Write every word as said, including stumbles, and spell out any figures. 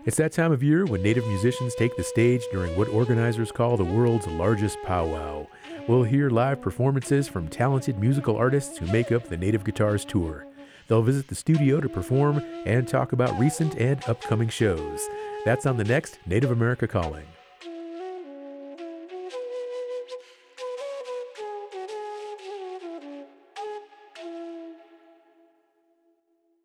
It's that time of year when Native musicians take the stage during what organizers call the world's largest powwow. We'll hear live performances from talented musical artists who make up the Native Guitars Tour. They'll visit the studio to perform and talk about recent and upcoming shows. That's on the next Native America Calling.